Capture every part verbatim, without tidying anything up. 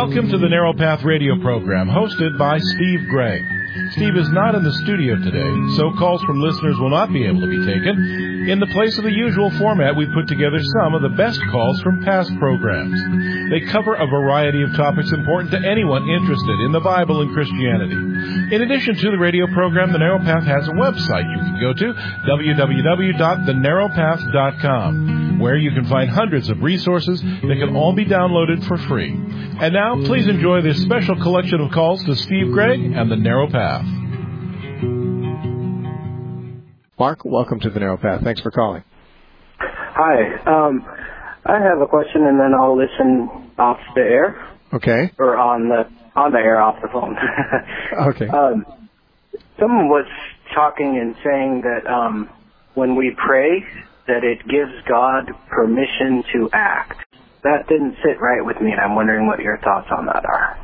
Welcome to the Narrow Path radio program, hosted by Steve Gregg. Steve is not in the studio today, so calls from listeners will not be able to be taken. In the place of the usual format, we put together some of the best calls from past programs. They cover a variety of topics important to anyone interested in the Bible and Christianity. In addition to the radio program, The Narrow Path has a website you can go to, w w w dot the narrow path dot com, where you can find hundreds of resources that can all be downloaded for free. And now, please enjoy this special collection of calls to Steve Gregg and The Narrow Path. Mark, welcome to The Narrow Path. Thanks for calling. Hi. Um, I have a question, and then I'll listen off the air. Okay. Or on the on the air, off the phone. Okay. Um, someone was talking and saying that um, when we pray, that it gives God permission to act. That didn't sit right with me, and I'm wondering what your thoughts on that are.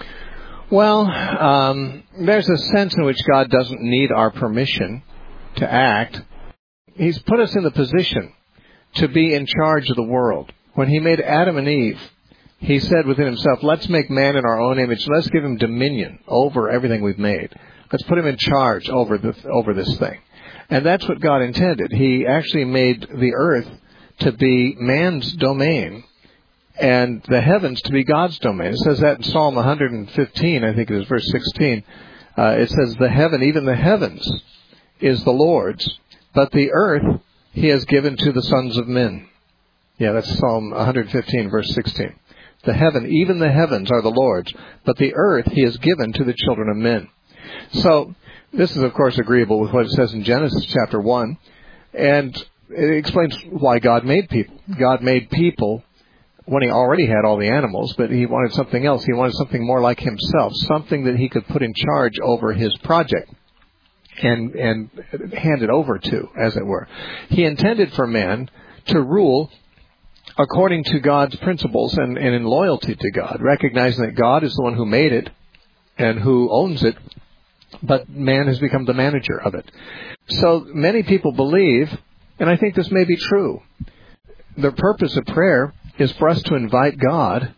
Well, um, there's a sense in which God doesn't need our permission to act. He's put us in the position to be in charge of the world. When he made Adam and Eve, he said within himself, let's make man in our own image. Let's give him dominion over everything we've made. Let's put him in charge over the, over this thing. And that's what God intended. He actually made the earth to be man's domain and the heavens to be God's domain. It says that in Psalm one fifteen, I think it is verse sixteen. Uh, it says, the heaven, even the heavens, is the Lord's, but the earth he has given to the sons of men. Yeah, that's Psalm one fifteen, verse sixteen. The heaven, even the heavens are the Lord's, but the earth he has given to the children of men. So, this is, of course, agreeable with what it says in Genesis chapter one, and it explains why God made people. God made people when he already had all the animals, but he wanted something else. He wanted something more like himself, something that he could put in charge over his project and and hand it over to, as it were. He intended for man to rule according to God's principles and, and in loyalty to God, recognizing that God is the one who made it and who owns it, but man has become the manager of it. So many people believe, and I think this may be true, the purpose of prayer is for us to invite God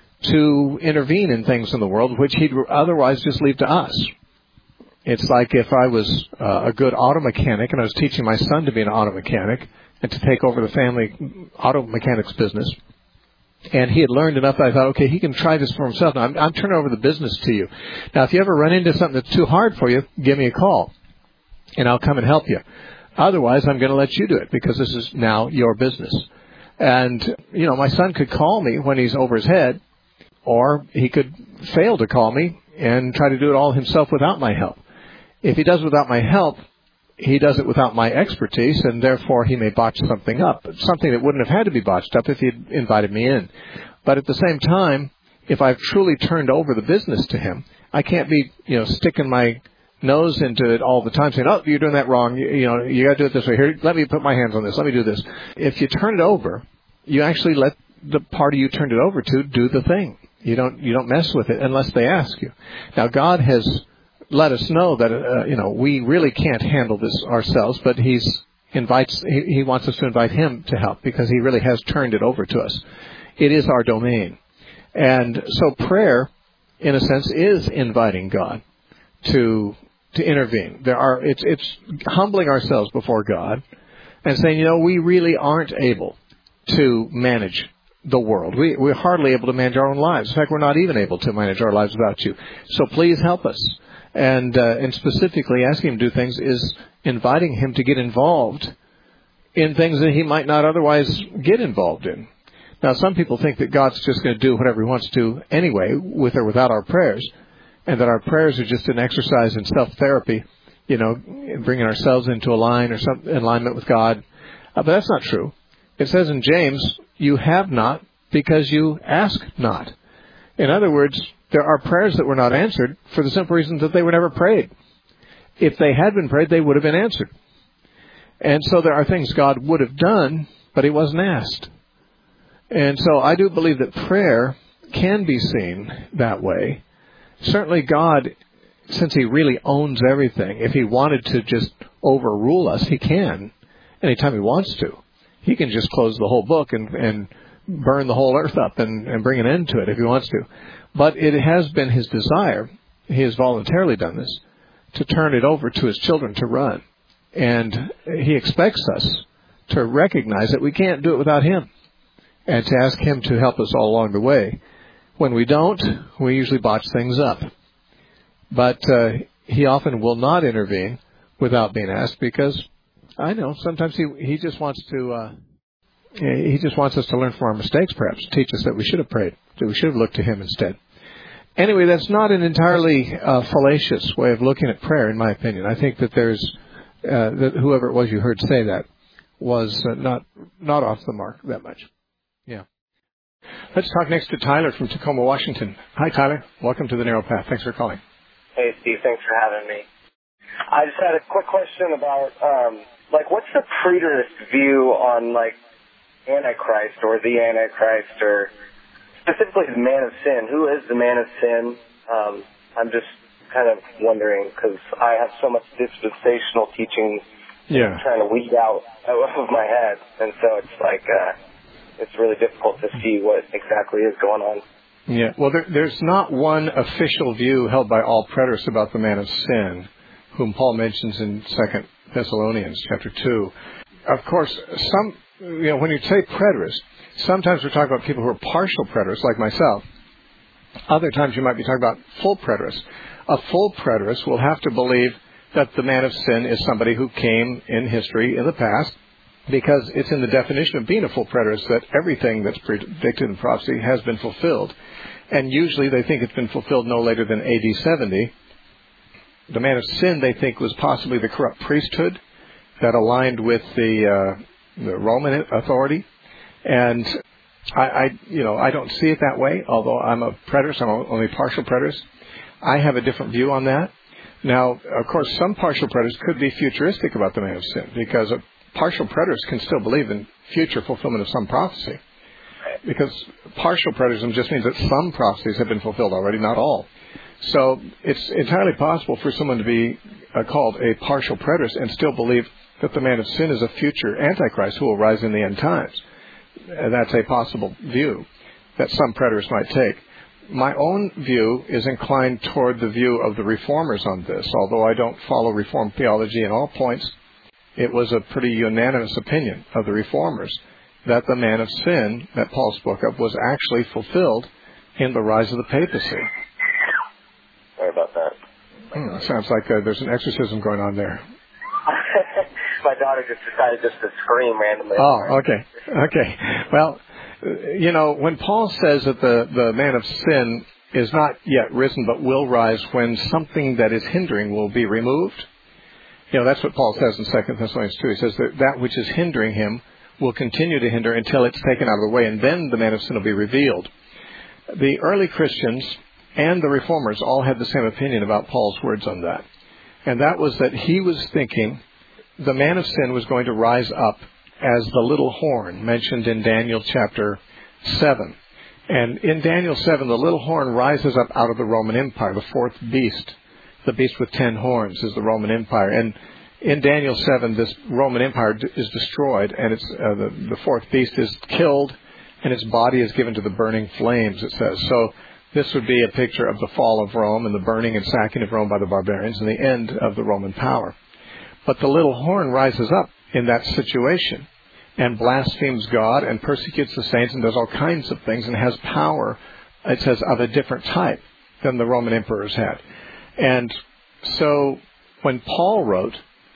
to intervene in things in the world which he'd otherwise just leave to us. It's like if I was uh, a good auto mechanic and I was teaching my son to be an auto mechanic and to take over the family auto mechanics business. And he had learned enough that I thought, okay, he can try this for himself. Now, I'm, I'm turning over the business to you. Now, if you ever run into something that's too hard for you, give me a call, and I'll come and help you. Otherwise, I'm going to let you do it because this is now your business. And, you know, my son could call me when he's over his head, or he could fail to call me and try to do it all himself without my help. If he does without my help, he does it without my expertise, and therefore he may botch something up, something that wouldn't have had to be botched up if he'd invited me in. But at the same time, if I've truly turned over the business to him, I can't be, you know, sticking my nose into it all the time, saying, oh, you're doing that wrong, you, you know, you got to do it this way. Here, let me put my hands on this, let me do this. If you turn it over, you actually let the party you turned it over to do the thing. You don't, you don't mess with it unless they ask you. Now, God has let us know that, uh, you know, we really can't handle this ourselves, but he's invites, he, he wants us to invite him to help because he really has turned it over to us. It is our domain. And so prayer, in a sense, is inviting God to, to intervene. There are, it's, it's humbling ourselves before God and saying, you know, we really aren't able to manage the world. We, we're hardly able to manage our own lives. In fact, we're not even able to manage our lives without you. So please help us. And uh, and specifically asking him to do things is inviting him to get involved in things that he might not otherwise get involved in. Now, some people think that God's just going to do whatever he wants to anyway, with or without our prayers, and that our prayers are just an exercise in self-therapy, you know, bringing ourselves into a line or some alignment with God. Uh, but that's not true. It says in James, you have not because you ask not. In other words, there are prayers that were not answered for the simple reason that they were never prayed. If they had been prayed, they would have been answered. And so there are things God would have done, but he wasn't asked. And so I do believe that prayer can be seen that way. Certainly God, since he really owns everything, if he wanted to just overrule us, he can, anytime he wants to. He can just close the whole book and, and burn the whole earth up and, and bring an end to it if he wants to. But it has been his desire, he has voluntarily done this, to turn it over to his children to run. And he expects us to recognize that we can't do it without him, and to ask him to help us all along the way. When we don't, we usually botch things up. But uh, he often will not intervene without being asked, because I know sometimes he he just wants to uh, he just wants us to learn from our mistakes, perhaps teach us that we should have prayed, that we should have looked to him instead. Anyway, that's not an entirely uh, fallacious way of looking at prayer, in my opinion. I think that there's uh, that whoever it was you heard say that was uh, not not off the mark that much. Yeah. Let's talk next to Tyler from Tacoma, Washington. Hi, Tyler. Welcome to the Narrow Path. Thanks for calling. Hey, Steve. Thanks for having me. I just had a quick question about, um, like, what's the preterist view on, like, Antichrist or the Antichrist, or specifically the man of sin? Who is the man of sin? Um, I'm just kind of wondering, because I have so much dispensational teaching yeah. I'm trying to weed out of my head, and so it's like uh, it's really difficult to see what exactly is going on. Yeah, well, there, there's not one official view held by all preterists about the man of sin, whom Paul mentions in Second Thessalonians chapter two. Of course, some, you know, when you say preterist, sometimes we're talking about people who are partial preterists, like myself. Other times you might be talking about full preterists. A full preterist will have to believe that the man of sin is somebody who came in history in the past, because it's in the definition of being a full preterist that everything that's predicted in prophecy has been fulfilled. And usually they think it's been fulfilled no later than A D seventy. The man of sin, they think, was possibly the corrupt priesthood that aligned with the, uh, the Roman authority. And I, I, you know, I don't see it that way, although I'm a preterist, I'm only a partial preterist. I have a different view on that. Now, of course, some partial preterists could be futuristic about the man of sin, because a partial preterist can still believe in future fulfillment of some prophecy. Because partial preterism just means that some prophecies have been fulfilled already, not all. So it's entirely possible for someone to be uh, called a partial preterist and still believe that the man of sin is a future Antichrist who will rise in the end times. And that's a possible view that some preterists might take. My own view is inclined toward the view of the Reformers on this, although I don't follow Reformed theology in all points. It was a pretty unanimous opinion of the Reformers that the man of sin that Paul spoke of was actually fulfilled in the rise of the papacy. Sorry about that. Hmm, sounds like uh, there's an exorcism going on there. My daughter just decided just to scream randomly. Oh, okay. Okay. Well, you know, when Paul says that the, the man of sin is not yet risen but will rise when something that is hindering will be removed, you know, that's what Paul says in Second Thessalonians two. He says that that which is hindering him will continue to hinder until it's taken out of the way, and then the man of sin will be revealed. The early Christians and the Reformers all had the same opinion about Paul's words on that. And that was that he was thinking the man of sin was going to rise up as the little horn mentioned in Daniel chapter seven. And in Daniel seven, the little horn rises up out of the Roman Empire, the fourth beast. The beast with ten horns is the Roman Empire. And in Daniel seven, this Roman Empire is destroyed, and it's uh, the, the fourth beast is killed, and its body is given to the burning flames, it says. So this would be a picture of the fall of Rome and the burning and sacking of Rome by the barbarians and the end of the Roman power. But the little horn rises up in that situation and blasphemes God and persecutes the saints and does all kinds of things and has power, it says, of a different type than the Roman emperors had. And so when Paul wrote,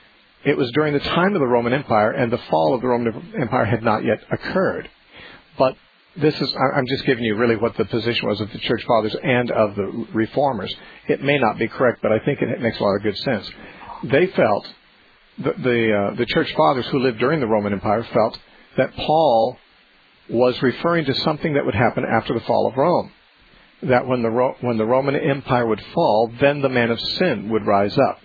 it was during the time of the Roman Empire, and the fall of the Roman Empire had not yet occurred. But this is, I'm just giving you really what the position was of the Church Fathers and of the Reformers. It may not be correct, but I think it makes a lot of good sense. They felt, the the, uh, the Church Fathers who lived during the Roman Empire felt that Paul was referring to something that would happen after the fall of Rome. That when the Ro- when the Roman Empire would fall, then the man of sin would rise up.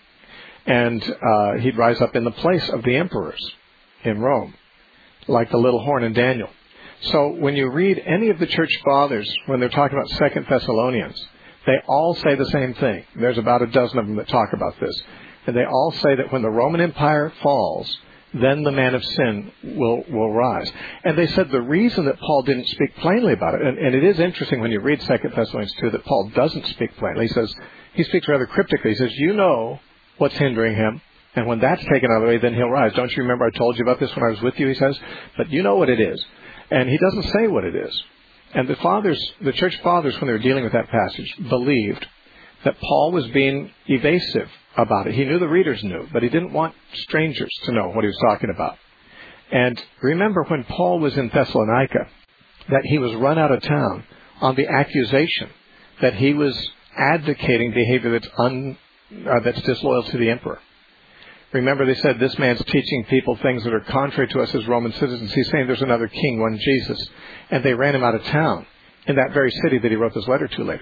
And uh, he'd rise up in the place of the emperors in Rome, like the little horn in Daniel. So when you read any of the Church Fathers, when they're talking about Second Thessalonians, they all say the same thing. There's about a dozen of them that talk about this. And they all say that when the Roman Empire falls, then the man of sin will, will rise. And they said the reason that Paul didn't speak plainly about it, and, and it is interesting when you read Second Thessalonians two that Paul doesn't speak plainly. He says, he speaks rather cryptically. He says, you know what's hindering him, and when that's taken out of the way, then he'll rise. Don't you remember I told you about this when I was with you, he says? But you know what it is. And he doesn't say what it is. And the fathers, the church fathers, when they were dealing with that passage, believed that Paul was being evasive about it. He knew the readers knew, but he didn't want strangers to know what he was talking about. And remember when Paul was in Thessalonica, that he was run out of town on the accusation that he was advocating behavior that's un, uh, that's disloyal to the emperor. Remember, they said this man's teaching people things that are contrary to us as Roman citizens. He's saying there's another king, one Jesus. And they ran him out of town in that very city that he wrote this letter to later.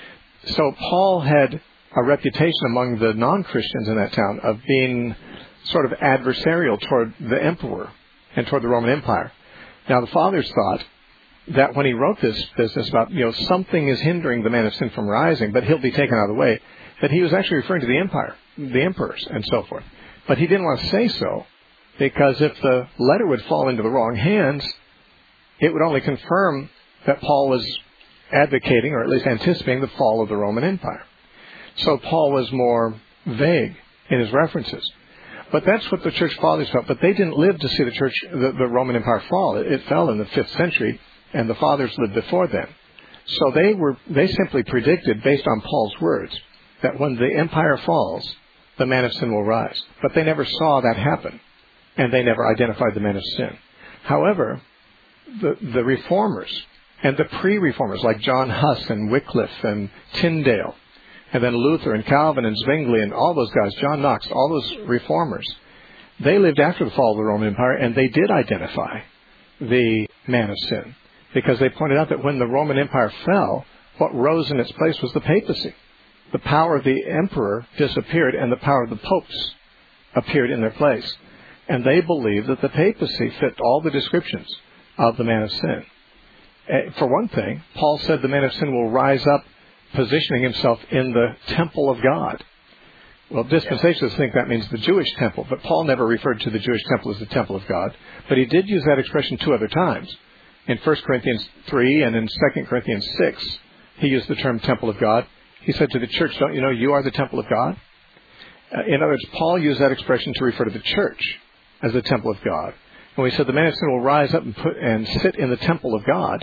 So Paul had a reputation among the non-Christians in that town of being sort of adversarial toward the emperor and toward the Roman Empire. Now, the fathers thought that when he wrote this business about, you know, something is hindering the man of sin from rising, but he'll be taken out of the way, that he was actually referring to the empire, the emperors, and so forth. But he didn't want to say so, because if the letter would fall into the wrong hands, it would only confirm that Paul was advocating, or at least anticipating, the fall of the Roman Empire. So Paul was more vague in his references. But that's what the church fathers felt. But they didn't live to see the church, the, the Roman Empire fall. It, it fell in the fifth century, and the fathers lived before then. So they were they simply predicted, based on Paul's words, that when the empire falls, the man of sin will rise. But they never saw that happen, and they never identified the man of sin. However, the, the reformers and the pre-reformers, like John Huss and Wycliffe and Tyndale, and then Luther and Calvin and Zwingli and all those guys, John Knox, all those reformers, they lived after the fall of the Roman Empire, and they did identify the man of sin, because they pointed out that when the Roman Empire fell, what rose in its place was the papacy. The power of the emperor disappeared, and the power of the popes appeared in their place. And they believed that the papacy fit all the descriptions of the man of sin. For one thing, Paul said the man of sin will rise up, positioning himself in the temple of God. Well, dispensationalists think that means the Jewish temple, but Paul never referred to the Jewish temple as the temple of God. But he did use that expression two other times. In First Corinthians three and in Second Corinthians six, he used the term temple of God. He said to the church, don't you know you are the temple of God? Uh, in other words, Paul used that expression to refer to the church as the temple of God. When he said the man of sin will rise up and put and sit in the temple of God,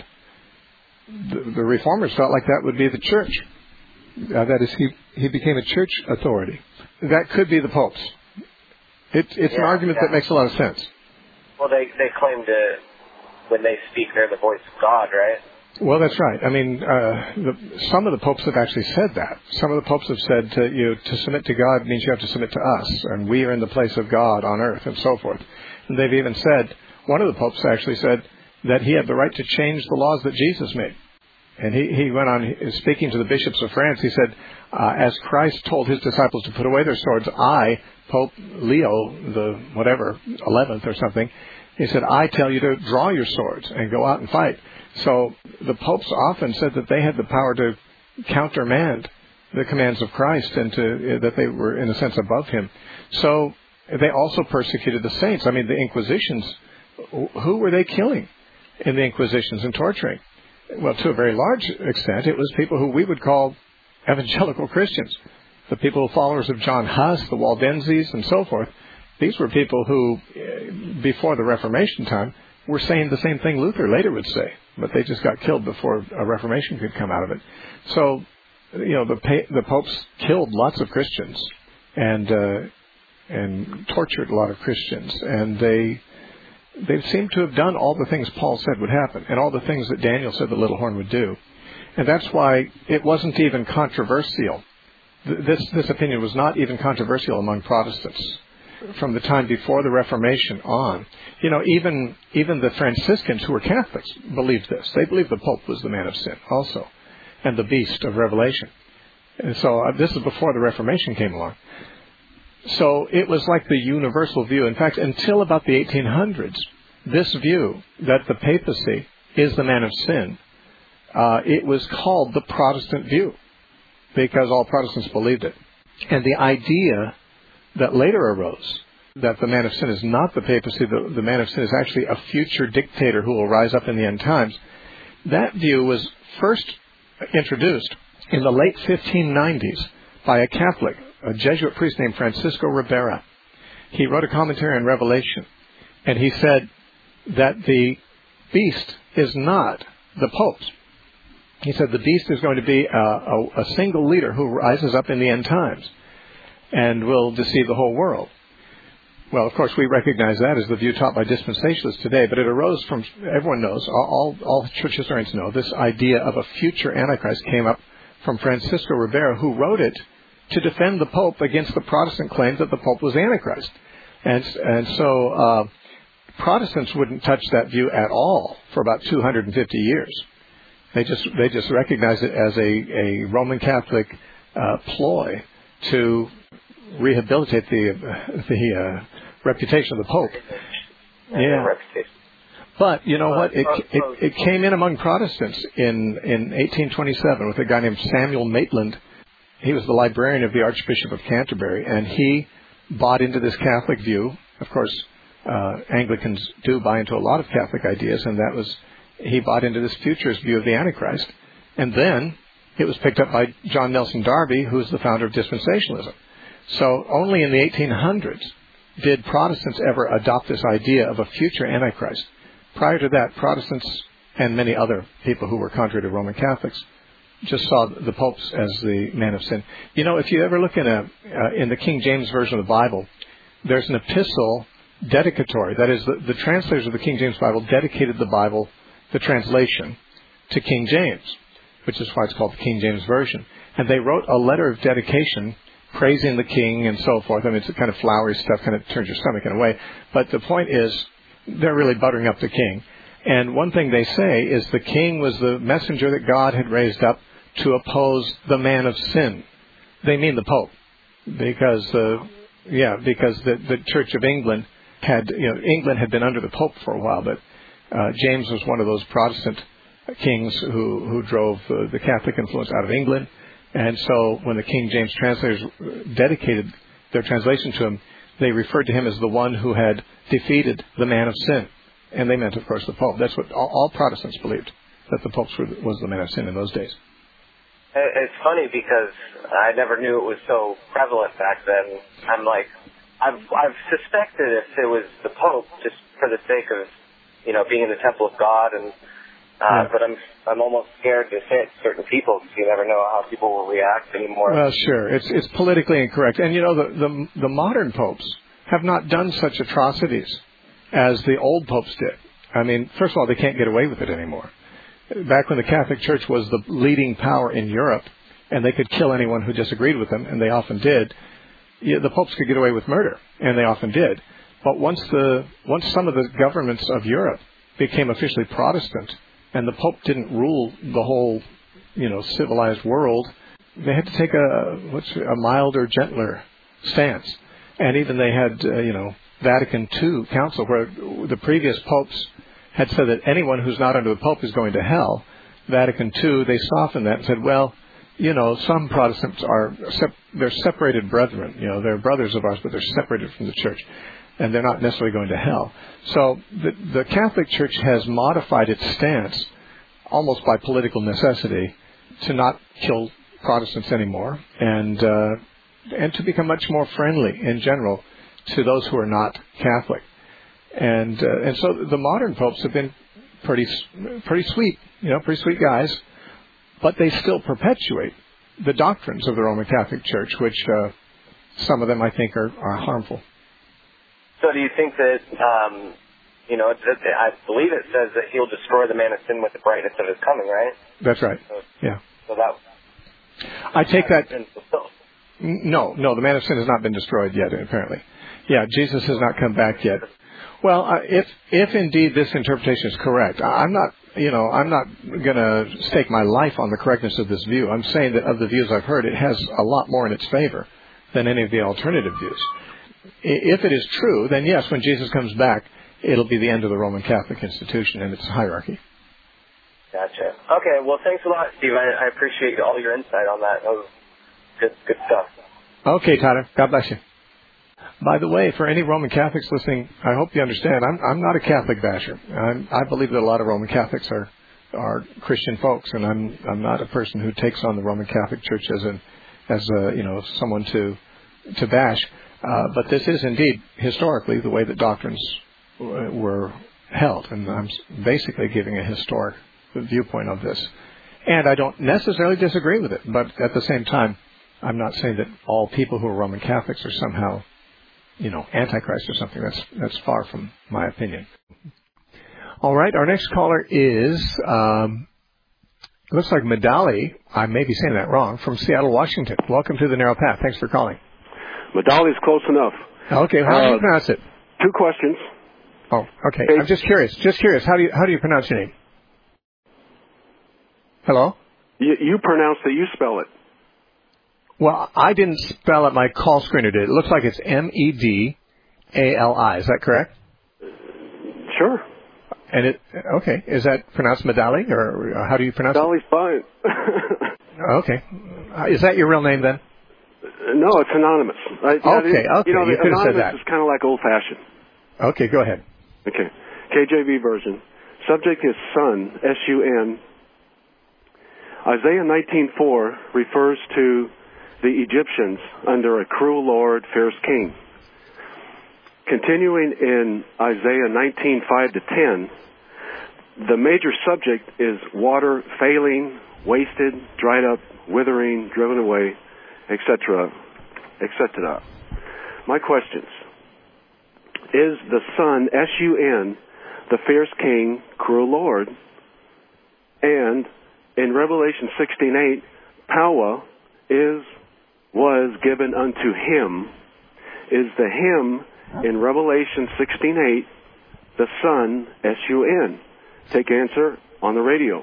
the, the reformers felt like that would be the church. Uh, that is, he, he became a church authority. That could be the popes. It, it's yeah, an argument yeah. that makes a lot of sense. Well, they, they claim to, when they speak, they're the voice of God, right? Well, that's right. I mean, uh, the, some of the popes have actually said that. Some of the popes have said to, you know, to submit to God means you have to submit to us, and we are in the place of God on earth, and so forth. And they've even said, one of the popes actually said that he had the right to change the laws that Jesus made. And he, he went on speaking to the bishops of France. He said, uh, as Christ told his disciples to put away their swords, I, Pope Leo, the whatever, eleventh or something, he said, I tell you to draw your swords and go out and fight. So the popes often said that they had the power to countermand the commands of Christ, and to that they were, in a sense, above him. So they also persecuted the saints. I mean, the Inquisitions, who were they killing in the Inquisitions and torturing? Well, to a very large extent, it was people who we would call evangelical Christians. The people, followers of John Huss, the Waldenses, and so forth. These were people who, before the Reformation time, were saying the same thing Luther later would say, but they just got killed before a Reformation could come out of it. So, you know, the the popes killed lots of Christians and uh, and tortured a lot of Christians, and they they seem to have done all the things Paul said would happen, and all the things that Daniel said the little horn would do. And that's why it wasn't even controversial. This this opinion was not even controversial among Protestants from the time before the Reformation on. You know, even even the Franciscans, who were Catholics, believed this. They believed the Pope was the man of sin also, and the beast of Revelation. And so uh, this is before the Reformation came along. So it was like the universal view. In fact, until about the eighteen hundreds, this view that the papacy is the man of sin, uh, it was called the Protestant view, because all Protestants believed it. And the idea that later arose that the man of sin is not the papacy, the, the man of sin is actually a future dictator who will rise up in the end times. That view was first introduced in the late fifteen nineties by a Catholic, a Jesuit priest named Francisco Ribera. He wrote a commentary on Revelation, and he said that the beast is not the popes. He said the beast is going to be a, a, a single leader who rises up in the end times and will deceive the whole world. Well, of course, we recognize that as the view taught by dispensationalists today, but it arose from, everyone knows, all, all church historians know, this idea of a future Antichrist came up from Francisco Ribera, who wrote it to defend the Pope against the Protestant claims that the Pope was Antichrist. And, and so uh, Protestants wouldn't touch that view at all for about two hundred fifty years. They just they just recognized it as a, a Roman Catholic uh, ploy to rehabilitate the the uh, reputation of the Pope. Yeah. But you know what? It, it it came in among Protestants in in eighteen twenty-seven with a guy named Samuel Maitland. He was the librarian of the Archbishop of Canterbury, and he bought into this Catholic view. Of course, uh, Anglicans do buy into a lot of Catholic ideas, and that was he bought into this futurist view of the Antichrist. And then it was picked up by John Nelson Darby, who is the founder of dispensationalism. So only in the eighteen hundreds did Protestants ever adopt this idea of a future Antichrist. Prior to that, Protestants and many other people who were contrary to Roman Catholics just saw the popes as the man of sin. You know, if you ever look in a uh, in the King James Version of the Bible, there's an epistle dedicatory. That is, the, the translators of the King James Bible dedicated the Bible, the translation, to King James, which is why it's called the King James Version. And they wrote a letter of dedication praising the king and so forth. I mean, it's kind of flowery stuff, kind of turns your stomach in a way. But the point is, they're really buttering up the king. And one thing they say is the king was the messenger that God had raised up to oppose the man of sin. They mean the Pope, because uh, yeah, because the, the Church of England had, you know, England had been under the Pope for a while, but uh, James was one of those Protestant kings who who drove uh, the Catholic influence out of England. And so when the King James translators dedicated their translation to him, they referred to him as the one who had defeated the man of sin. And they meant, of course, the Pope. That's what all, all Protestants believed, that the Pope was the man of sin in those days. It's funny because I never knew it was so prevalent back then. I'm like, I've, I've suspected if it was the Pope, just for the sake of, you know, being in the temple of God, and uh, yeah. but I'm I'm almost scared to hit certain people because you never know how people will react anymore. Well, sure, it's it's politically incorrect, and you know the the, the modern popes have not done such atrocities as the old popes did. I mean, first of all, they can't get away with it anymore. Back when the Catholic Church was the leading power in Europe, and they could kill anyone who disagreed with them, and they often did, yeah, the popes could get away with murder, and they often did. But once the once some of the governments of Europe became officially Protestant, and the Pope didn't rule the whole, you know, civilized world, they had to take a what's a milder, gentler stance. And even they had, uh, you know, Vatican Two Council, where the previous popes had said that anyone who's not under the Pope is going to hell. Vatican Two, they softened that and said, well, you know, some Protestants are, they're separated brethren. You know, they're brothers of ours, but they're separated from the Church. And they're not necessarily going to hell. So the, the Catholic Church has modified its stance, almost by political necessity, to not kill Protestants anymore, and uh, and to become much more friendly in general to those who are not Catholic. And uh, and so the modern popes have been pretty pretty sweet, you know, pretty sweet guys, but they still perpetuate the doctrines of the Roman Catholic Church, which uh, some of them I think are, are harmful. So do you think that, um, you know, it, it, I believe it says that he'll destroy the man of sin with the brightness of his coming, right? That's right. So, yeah. So that. I take that. Been fulfilled. No, no, the man of sin has not been destroyed yet, apparently. Yeah, Jesus has not come back yet. Well, uh, if if indeed this interpretation is correct, I'm not, you know, I'm not going to stake my life on the correctness of this view. I'm saying that of the views I've heard, it has a lot more in its favor than any of the alternative views. If it is true, then yes, when Jesus comes back, it'll be the end of the Roman Catholic institution and its hierarchy. Gotcha. Okay, well, thanks a lot, Steve. I, I appreciate all your insight on that. That was good, good stuff. Okay, Tyler. God bless you. By the way, for any Roman Catholics listening, I hope you understand, I'm, I'm not a Catholic basher. I'm, I believe that a lot of Roman Catholics are, are Christian folks, and I'm, I'm not a person who takes on the Roman Catholic Church as an, as a, you know, someone to, to bash. Uh, but this is indeed historically the way that doctrines w- were held, and I'm basically giving a historic viewpoint of this. And I don't necessarily disagree with it, but at the same time, I'm not saying that all people who are Roman Catholics are somehow, you know, Antichrist or something. That's that's far from my opinion. All right, our next caller is, um, looks like Medali. I may be saying that wrong, from Seattle, Washington. Welcome to the Narrow Path. Thanks for calling. Medali's close enough. Okay, how do you uh, pronounce it? Two questions. Oh, okay. okay. I'm just curious. Just curious. How do you how do you pronounce your name? Hello? You, you pronounce it. You spell it. Well, I didn't spell it. My call screener did. It looks like it's M E D A L I. Is that correct? Sure. And it okay. Is that pronounced Medali, or how do you pronounce Medali's it? fine. Okay. Uh, is that your real name then? No, it's anonymous. I, okay, yeah, okay. You know, you could have said that. Anonymous is kind of like old-fashioned. Okay, go ahead. Okay. K J V version. Subject is Sun, S U N. Isaiah nineteen four refers to the Egyptians under a cruel lord, fierce king. Continuing in Isaiah nineteen five to ten, the major subject is water failing, wasted, dried up, withering, driven away, et cetera, et cetera. My questions. Is the Sun, S U N, the fierce king, cruel lord? And in Revelation sixteen eight, power is, was given unto him. Is the him in Revelation sixteen eight the Sun, S U N? Take answer on the radio.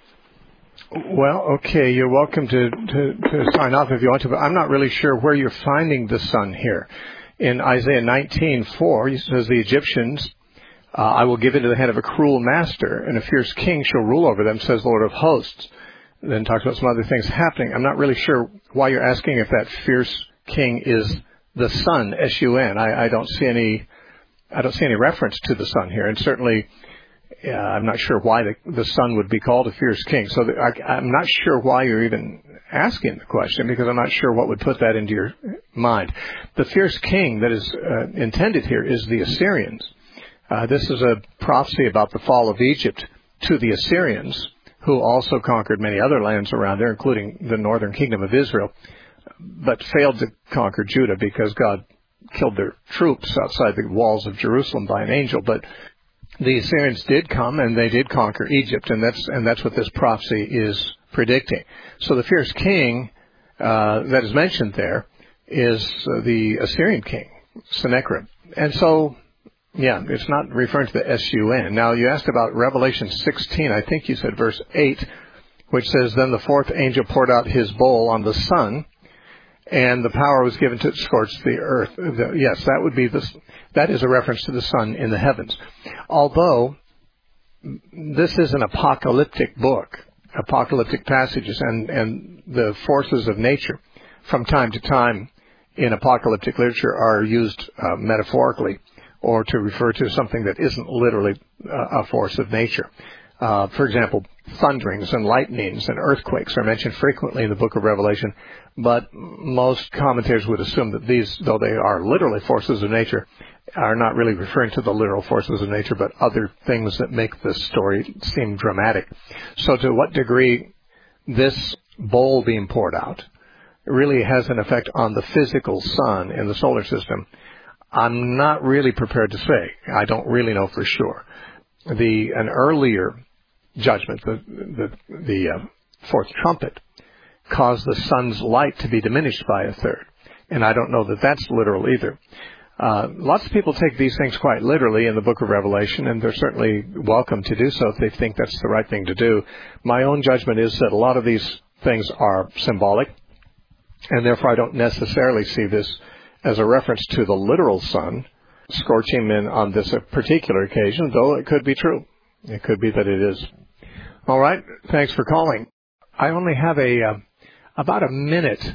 Well, okay, you're welcome to, to, to sign off if you want to, but I'm not really sure where you're finding the Sun here. In Isaiah nineteen four, he says, the Egyptians uh, I will give into the hand of a cruel master, and a fierce king shall rule over them, says the Lord of hosts. Then talks about some other things happening. I'm not really sure why you're asking if that fierce king is the Sun, S U N. I, I don't see any, I don't see any reference to the Sun here, and certainly uh, I'm not sure why the, the Sun would be called a fierce king. So the, I, I'm not sure why you're even asking the question, because I'm not sure what would put that into your mind. The fierce king that is uh, intended here is the Assyrians. Uh, this is a prophecy about the fall of Egypt to the Assyrians, who also conquered many other lands around there, including the northern kingdom of Israel, but failed to conquer Judah because God killed their troops outside the walls of Jerusalem by an angel. But the Assyrians did come, and they did conquer Egypt, and that's and that's what this prophecy is predicting. So the fierce king uh, that is mentioned there is uh, the Assyrian king, Sennacherib. And so, yeah, it's not referring to the S U N. Now, you asked about Revelation sixteen, I think you said verse eight, which says, then the fourth angel poured out his bowl on the sun, and the power was given to scorch the earth. The, yes, that would be this. That is a reference to the sun in the heavens. Although this is an apocalyptic book, apocalyptic passages, and, and the forces of nature from time to time in apocalyptic literature are used uh, metaphorically, or to refer to something that isn't literally uh, a force of nature. Uh, for example, thunderings and lightnings and earthquakes are mentioned frequently in the book of Revelation, but most commentators would assume that these, though they are literally forces of nature, are not really referring to the literal forces of nature, but other things that make this story seem dramatic. So to what degree this bowl being poured out really has an effect on the physical sun in the solar system, I'm not really prepared to say. I don't really know for sure. The an earlier judgment, the the, the uh, fourth trumpet, caused the sun's light to be diminished by a third, and I don't know that that's literal either. Uh, lots of people take these things quite literally in the book of Revelation, and they're certainly welcome to do so if they think that's the right thing to do. My own judgment is that a lot of these things are symbolic, and therefore I don't necessarily see this as a reference to the literal sun scorching men on this particular occasion, though it could be true. It could be that it is. All right. Thanks for calling. I only have a uh, about a minute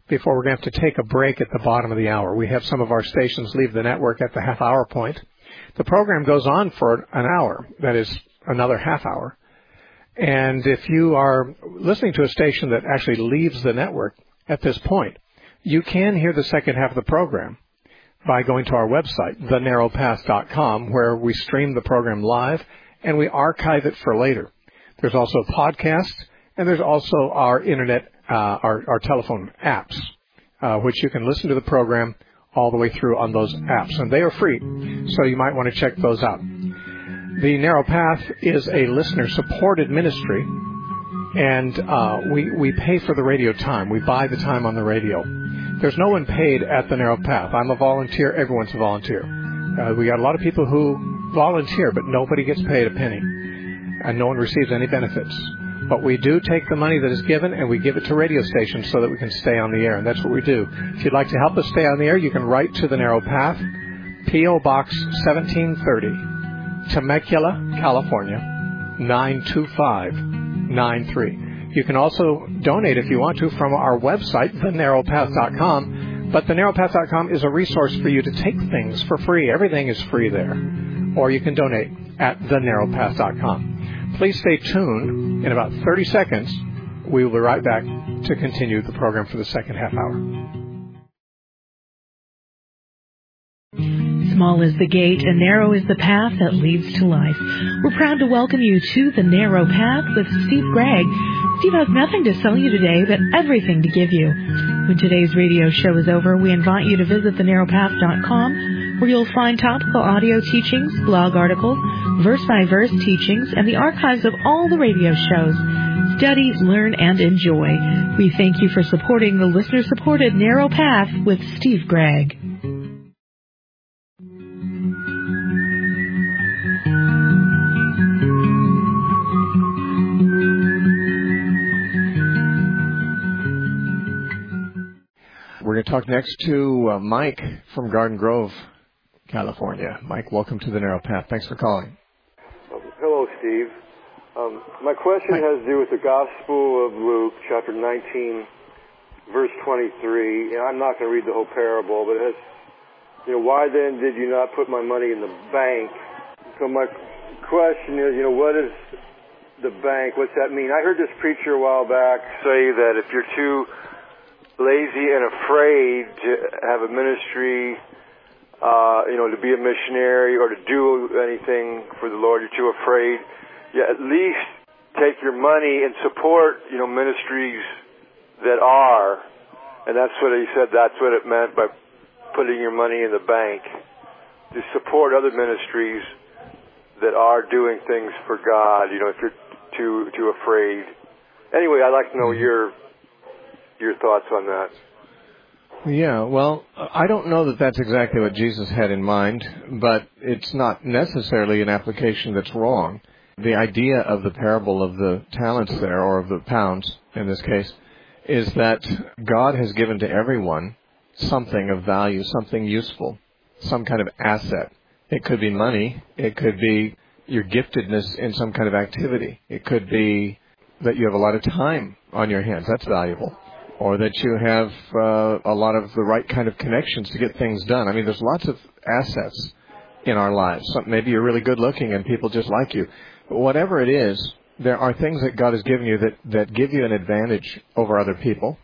before we're going to have to take a break at the bottom of the hour. We have some of our stations leave the network at the half-hour point. The program goes on for an hour, that is, another half hour. And if you are listening to a station that actually leaves the network at this point, you can hear the second half of the program by going to our website, the narrow path dot com, where we stream the program live and we archive it for later. There's also podcasts, and there's also our internet, uh, our, our telephone apps, uh, which you can listen to the program all the way through on those apps. And they are free, so you might want to check those out. The Narrow Path is a listener-supported ministry, and uh, we, we pay for the radio time. We buy the time on the radio. There's no one paid at the Narrow Path. I'm a volunteer. Everyone's a volunteer. Uh, we got a lot of people who volunteer, but nobody gets paid a penny, and no one receives any benefits. But we do take the money that is given and we give it to radio stations so that we can stay on the air, and that's what we do. If you'd like to help us stay on the air, you can write to the Narrow Path, P O Box seventeen thirty, Temecula, California, nine two five nine three. You can also donate if you want to from our website, the narrow path dot com. But the narrow path dot com is a resource for you to take things for free. Everything is free there. Or you can donate at the narrow path dot com. Please stay tuned. In about thirty seconds, we will be right back to continue the program for the second half hour. Small is the gate and narrow is the path that leads to life. We're proud to welcome you to The Narrow Path with Steve Gregg. Steve has nothing to sell you today, but everything to give you. When today's radio show is over, we invite you to visit the narrow path dot com, where you'll find topical audio teachings, blog articles, verse-by-verse teachings, and the archives of all the radio shows. Study, learn, and enjoy. We thank you for supporting the listener-supported Narrow Path with Steve Gregg. We're going to talk next to uh, Mike from Garden Grove, California. Mike, welcome to the Narrow Path. Thanks for calling. Um, hello, Steve. Um, my question Hi. has to do with the Gospel of Luke, chapter nineteen, verse twenty-three. And I'm not going to read the whole parable, but it has, you know, why then did you not put my money in the bank? So my question is, you know, what is the bank? What's that mean? I heard this preacher a while back say that if you're too lazy and afraid to have a ministry, uh, you know, to be a missionary or to do anything for the Lord, you're too afraid. Yeah, at least take your money and support, you know, ministries that are. And that's what he said, that's what it meant by putting your money in the bank. To support other ministries that are doing things for God, you know, if you're too too afraid. Anyway, I'd like to know your your thoughts on that. Yeah, well, I don't know that that's exactly what Jesus had in mind, but it's not necessarily an application that's wrong. The idea of the parable of the talents there, or of the pounds in this case, is that God has given to everyone something of value, something useful, some kind of asset. It could be money. It could be your giftedness in some kind of activity. It could be that you have a lot of time on your hands. That's valuable. Or that you have uh, a lot of the right kind of connections to get things done. I mean, there's lots of assets in our lives. Some, maybe you're really good looking and people just like you. But whatever it is, there are things that God has given you that, that give you an advantage over other people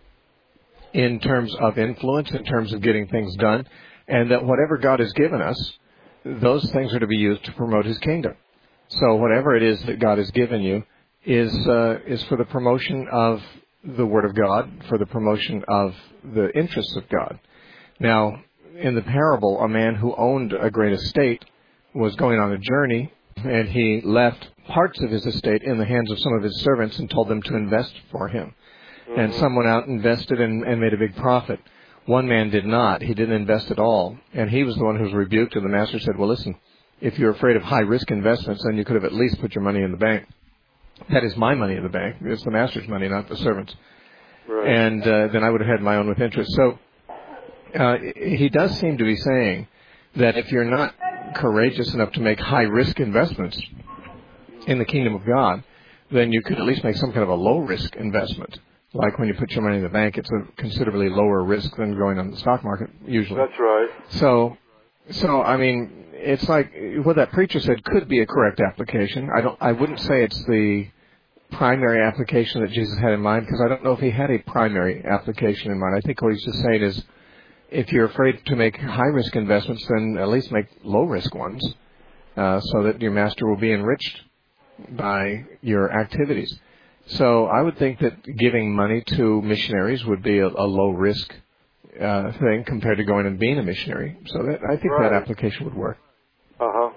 in terms of influence, in terms of getting things done, and that whatever God has given us, those things are to be used to promote His kingdom. So whatever it is that God has given you is uh, is for the promotion of the Word of God, for the promotion of the interests of God. Now, in the parable, a man who owned a great estate was going on a journey, and he left parts of his estate in the hands of some of his servants and told them to invest for him. Mm-hmm. And someone out invested and, and made a big profit. One man did not. He didn't invest at all. And he was the one who was rebuked, and the master said, well, listen, if you're afraid of high-risk investments, then you could have at least put your money in the bank. That is my money in the bank. It's the master's money, not the servant's. Right. And uh, then I would have had my own with interest. So uh, he does seem to be saying that if you're not courageous enough to make high-risk investments in the kingdom of God, then you could at least make some kind of a low-risk investment Like when you put your money in the bank, it's a considerably lower risk than going on the stock market, usually. That's right. So, so I mean, it's like what that preacher said could be a correct application. I don't. I wouldn't say it's the primary application that Jesus had in mind, because I don't know if he had a primary application in mind. I think what he's just saying is, if you're afraid to make high-risk investments, then at least make low-risk ones, uh, so that your master will be enriched by your activities. So I would think that giving money to missionaries would be a, a low-risk uh, thing compared to going and being a missionary. So that, I think right. that application would work. Uh-huh.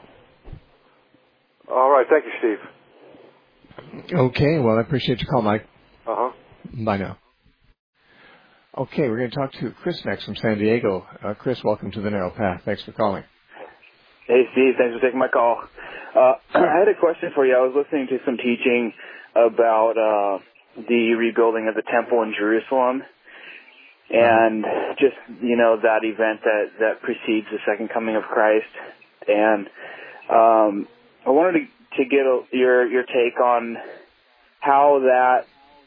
All right. Thank you, Steve. Okay. Well, I appreciate your call, Mike. Uh-huh. Bye now. Okay, we're going to talk to Chris next from San Diego. Uh, Chris, welcome to the Narrow Path. Thanks for calling. Hey, Steve. Thanks for taking my call. Uh, I had a question for you. I was listening to some teaching about uh, the rebuilding of the temple in Jerusalem, and just, you know, that event that, that precedes the second coming of Christ. And um, I wanted to, to get a, your your take on how that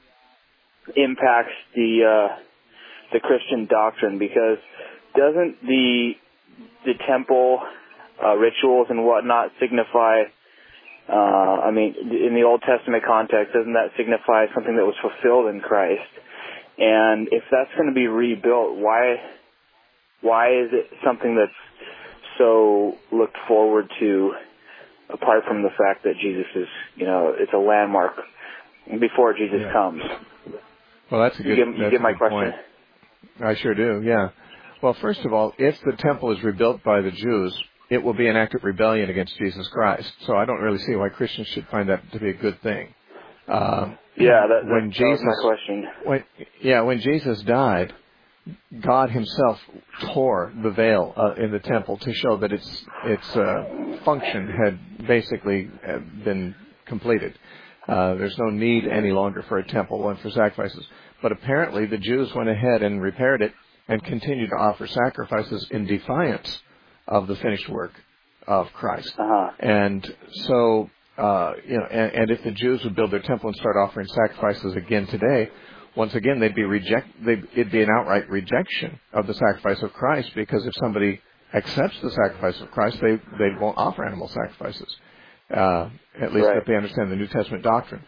impacts the uh, the Christian doctrine, because doesn't the the temple uh, rituals and whatnot signify, uh, I mean, in the Old Testament context, doesn't that signify something that was fulfilled in Christ? And if that's going to be rebuilt, why why is it something that's so looked forward to, apart from the fact that Jesus is, you know, it's a landmark before Jesus yeah. comes? Well, that's a good, you get, you that's get a my good question. point. I sure do, yeah. Well, first of all, if the temple is rebuilt by the Jews, it will be an act of rebellion against Jesus Christ. So I don't really see why Christians should find that to be a good thing. Uh, yeah, that, when that, Jesus, that was my question. When, yeah, when Jesus died, God himself tore the veil uh, in the temple to show that its its uh, function had basically uh, been completed. Uh, there's no need any longer for a temple and for sacrifices. But apparently the Jews went ahead and repaired it and continued to offer sacrifices in defiance of the finished work of Christ. Uh-huh. And so, uh, you know, and, and if the Jews would build their temple and start offering sacrifices again today, once again they'd be reject. They'd, it'd be an outright rejection of the sacrifice of Christ, because if somebody accepts the sacrifice of Christ, they they won't offer animal sacrifices. Uh, at least right. if they understand the New Testament doctrine.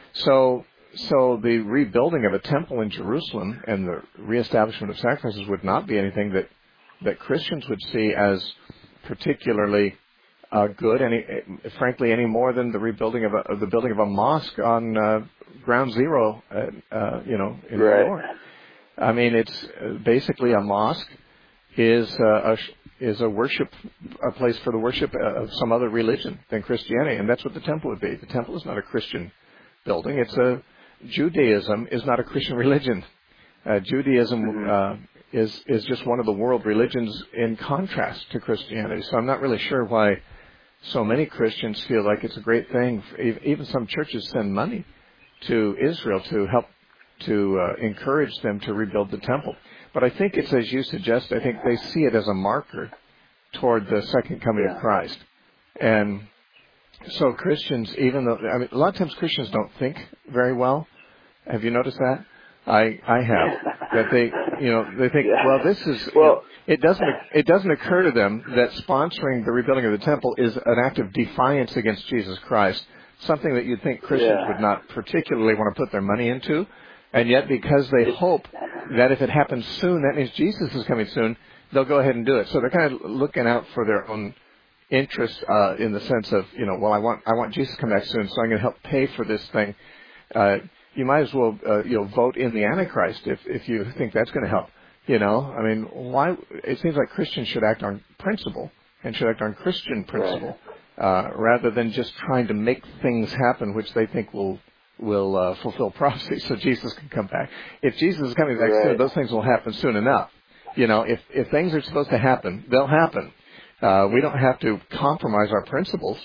So, so the rebuilding of a temple in Jerusalem and the reestablishment of sacrifices would not be anything that that Christians would see as particularly uh, good, any frankly, any more than the rebuilding of, a, of the building of a mosque on uh, ground zero, uh, uh, you know, in right. New York. I mean, it's basically a mosque is uh, a is a worship, a place for the worship of some other religion than Christianity, and that's what the temple would be. The temple is not a Christian building. It's a Judaism is not a Christian religion. Uh, Judaism mm-hmm. uh, is is just one of the world religions in contrast to Christianity. So I'm not really sure why so many Christians feel like it's a great thing. Even some churches send money to Israel to help to uh, encourage them to rebuild the temple. But I think it's, as you suggest, I think they see it as a marker toward the second coming yeah. of Christ. And so Christians, even though, I mean, a lot of times Christians don't think very well. Have you noticed that? I I have. That they, you know, they think, yeah. well, this is, well, you know, it doesn't, it doesn't occur to them that sponsoring the rebuilding of the temple is an act of defiance against Jesus Christ, something that you'd think Christians yeah. would not particularly want to put their money into. And yet, because they hope that if it happens soon, that means Jesus is coming soon, they'll go ahead and do it. So they're kind of looking out for their own interest uh, in the sense of, you know, well, I want I want Jesus to come back soon, so I'm going to help pay for this thing. Uh, you might as well, uh, you know, vote in the Antichrist if if you think that's going to help. You know, I mean, why? It seems like Christians should act on principle and should act on Christian principle uh, rather than just trying to make things happen which they think will. will uh, fulfill prophecy so Jesus can come back. If Jesus is coming back right. soon, those things will happen soon enough. You know, if, if things are supposed to happen, they'll happen. Uh, we don't have to compromise our principles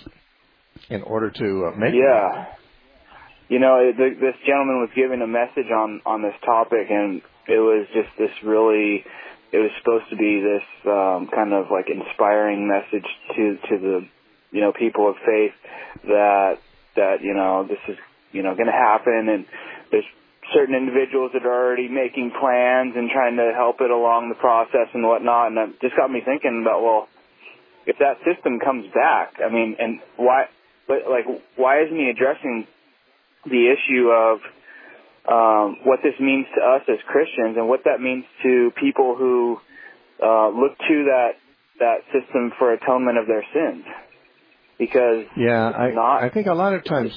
in order to uh, make Yeah. them. You know, it, the, this gentleman was giving a message on, on this topic, and it was just this really, it was supposed to be this um, kind of like inspiring message to, to the, you know, people of faith that, that, you know, this is, you know, going to happen, and there's certain individuals that are already making plans and trying to help it along the process and whatnot. And it just got me thinking about, well, if that system comes back, I mean, and why, but like, why isn't he addressing the issue of um, what this means to us as Christians and what that means to people who uh, look to that that system for atonement of their sins? Because yeah, I, not, I think a lot of times,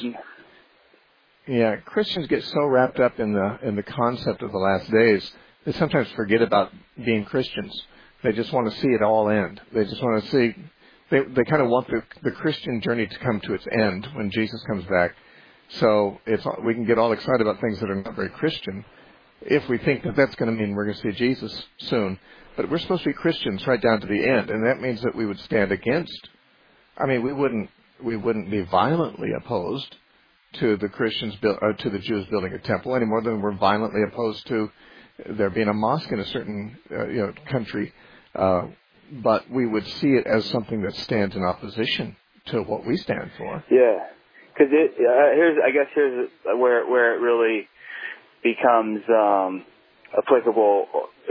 yeah, Christians get so wrapped up in the in the concept of the last days, they sometimes forget about being Christians. They just want to see it all end. They just want to see, they they kind of want the, the Christian journey to come to its end when Jesus comes back. So it's we can get all excited about things that are not very Christian if we think that that's going to mean we're going to see Jesus soon. But we're supposed to be Christians right down to the end, and that means that we would stand against. I mean, we wouldn't we wouldn't be violently opposed to the Christians build, uh, to the Jews building a temple any more than we're violently opposed to there being a mosque in a certain uh, you know country. Uh, but we would see it as something that stands in opposition to what we stand for. Yeah. Because it uh, here's I guess here's where where it really becomes um, applicable.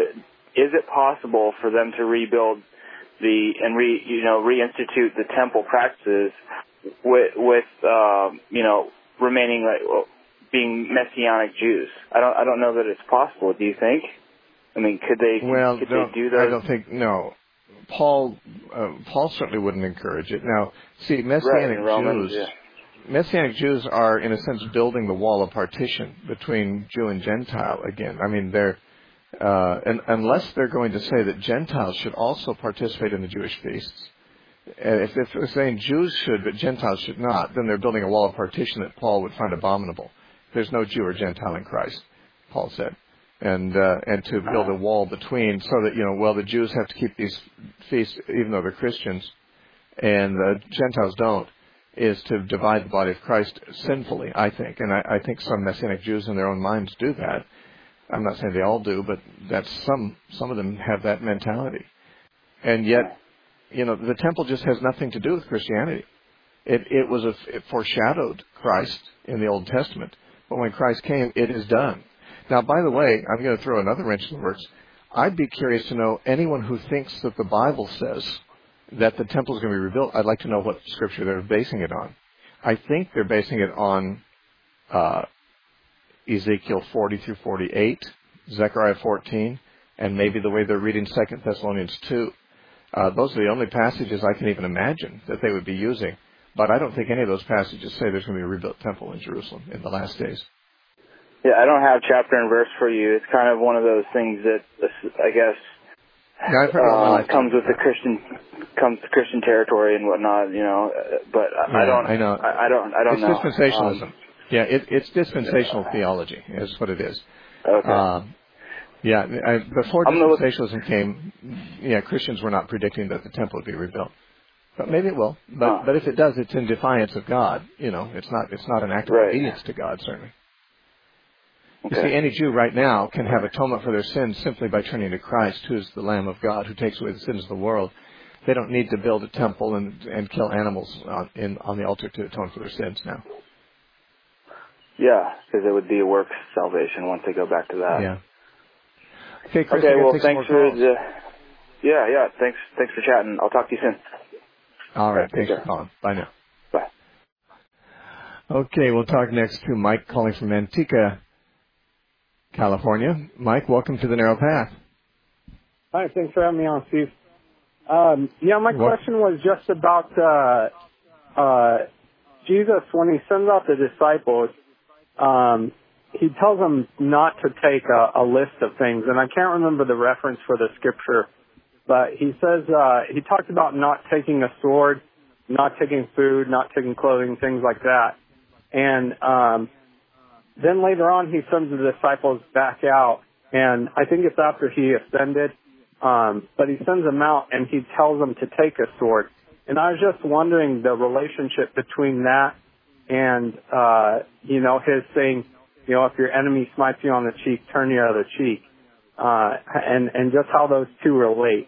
Is it possible for them to rebuild the and re you know reinstitute the temple practices with with um, you know remaining like well, being Messianic Jews? I don't I don't know that it's possible. Do you think? I mean, could they? Well, could they do those? I don't think no. Paul uh, Paul certainly wouldn't encourage it. Now, see, Messianic right, Romans, Jews. Yeah. Messianic Jews are, in a sense, building the wall of partition between Jew and Gentile again. I mean, they're, uh, and, unless they're going to say that Gentiles should also participate in the Jewish feasts. And if, if they're saying Jews should, but Gentiles should not, then they're building a wall of partition that Paul would find abominable. There's no Jew or Gentile in Christ, Paul said. And, uh, and to build a wall between so that, you know, well, the Jews have to keep these feasts even though they're Christians, and the Gentiles don't, is to divide the body of Christ sinfully, I think. And I, I think some Messianic Jews in their own minds do that. I'm not saying they all do, but that's some some of them have that mentality. And yet, you know, the temple just has nothing to do with Christianity. It it was a, it foreshadowed Christ in the Old Testament. But when Christ came, it is done. Now, by the way, I'm going to throw another wrench in the works. I'd be curious to know anyone who thinks that the Bible says that the temple is going to be rebuilt. I'd like to know what scripture they're basing it on. I think they're basing it on uh, Ezekiel forty through forty-eight, Zechariah fourteen, and maybe the way they're reading Second Thessalonians two. Uh, those are the only passages I can even imagine that they would be using. But I don't think any of those passages say there's going to be a rebuilt temple in Jerusalem in the last days. Yeah, I don't have chapter and verse for you. It's kind of one of those things that I guess yeah, I've heard uh, comes with the Christian comes to Christian territory and whatnot. You know, but I, yeah, I don't. I know. I, I don't. I don't it's know. It's dispensationalism. Um, yeah, it, it's dispensational yeah. theology is what it is. Okay. Um, yeah, I, before I'm dispensationalism look- came, yeah, Christians were not predicting that the temple would be rebuilt. But maybe it will. But huh. but if it does, it's in defiance of God. You know, it's not it's not an act of right. obedience to God, certainly. Okay. You see, any Jew right now can have atonement for their sins simply by turning to Christ, who is the Lamb of God, who takes away the sins of the world. They don't need to build a temple and and kill animals on, in, on the altar to atone for their sins now. Yeah, because it would be a work salvation once they go back to that. Yeah. Okay, Chris, okay well, take thanks for the... Yeah, yeah, thanks thanks for chatting. I'll talk to you soon. All right, okay, thanks sure. for calling. Bye now. Bye. Okay, we'll talk next to Mike calling from Manteca, California. Mike, welcome to the Narrow Path. Hi, thanks for having me on, Steve. Um, yeah, my what? question was just about uh, uh, Jesus, when he sends out the disciples, um, he tells them not to take a, a list of things, and I can't remember the reference for the scripture, but he says, uh, he talked about not taking a sword, not taking food, not taking clothing, things like that. And um, then later on, he sends the disciples back out, and I think it's after he ascended, um, but he sends them out and he tells them to take a sword. And I was just wondering the relationship between that and, uh, you know, his saying, you know, if your enemy smites you on the cheek, turn your other cheek, uh, and, and just how those two relate.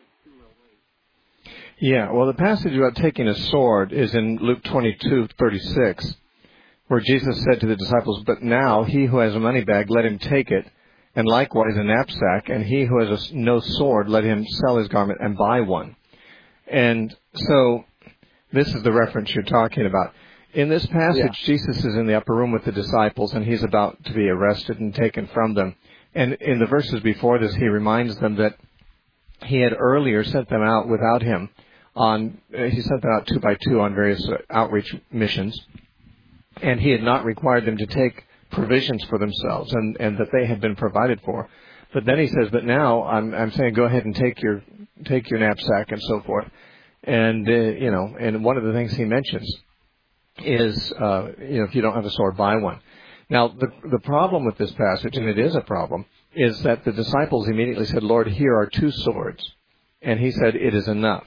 Yeah, well, the passage about taking a sword is in Luke twenty-two thirty-six, where Jesus said to the disciples, "But now he who has a money bag, let him take it, and likewise a knapsack, and he who has a, no sword, let him sell his garment and buy one." And so this is the reference you're talking about. In this passage, yeah. Jesus is in the upper room with the disciples, and he's about to be arrested and taken from them. And in the verses before this, he reminds them that he had earlier sent them out without him. On uh, he sent them out two by two on various uh, outreach missions, and he had not required them to take provisions for themselves, and, and that they had been provided for. But then he says, "But now I'm, I'm saying, go ahead and take your take your knapsack and so forth." And uh, you know, and one of the things he mentions is, uh, you know, if you don't have a sword, buy one. Now, the the problem with this passage, and it is a problem, is that the disciples immediately said, "Lord, here are two swords," and he said, "It is enough."